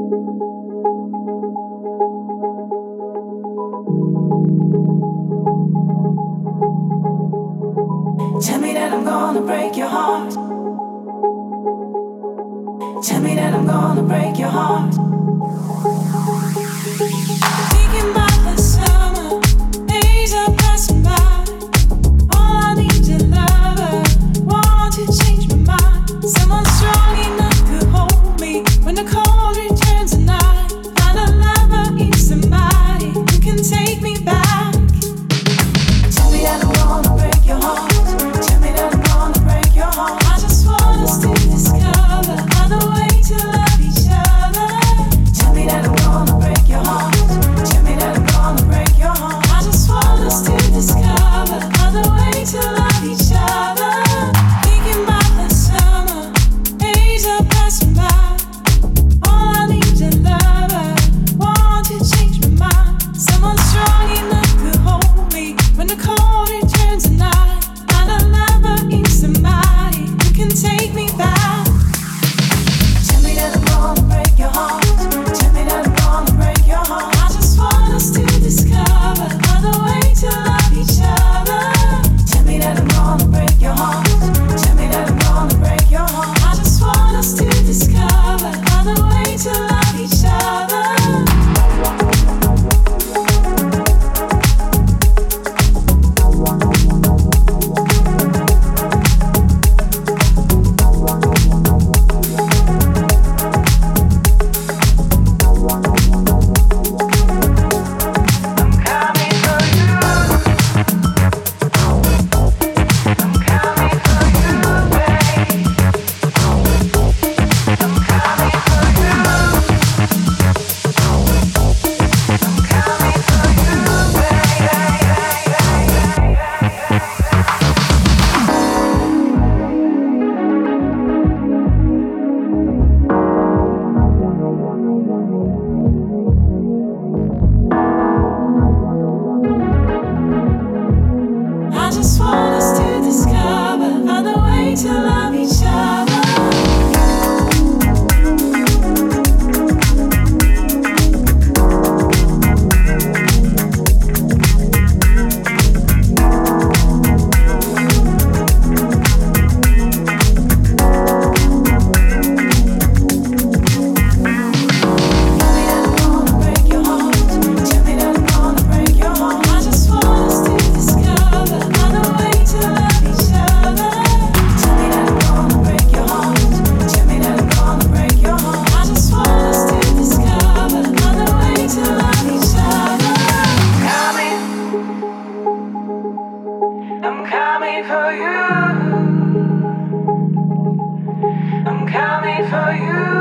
Tell me that I'm gonna break your heart. Tell me that I'm gonna break your heart. Thinking about the summer, days are passing by. All I need is a lover, want to change my mind. Someone strong enough to hold me when the cold returns at night. Find a lover in somebody who can take me back. Tell me that I'm gonna break your heart. Tell me that I'm gonna break your heart. I just want us to discover other way to love each other. Tell me that I'm gonna break your heart. Tell me that I'm gonna break your heart. I just want us to discover other way to love each other. Thinking about the summer, days are passing by. All I need is a lover, want to change my mind. Someone strong enough to hold me when the cold returns at night. Find a lover in somebody who can take me back. Tell me that I'm gonna break your heart. Tell me that I'm gonna break your heart. I just want us to discover other way to love each other. Tell me that I'm gonna break your heart. Tell me that I'm gonna break your heart. I just want us to discover other way to love each other. I just want us to discover other way to love each other. I'm coming for you. I'm coming for you.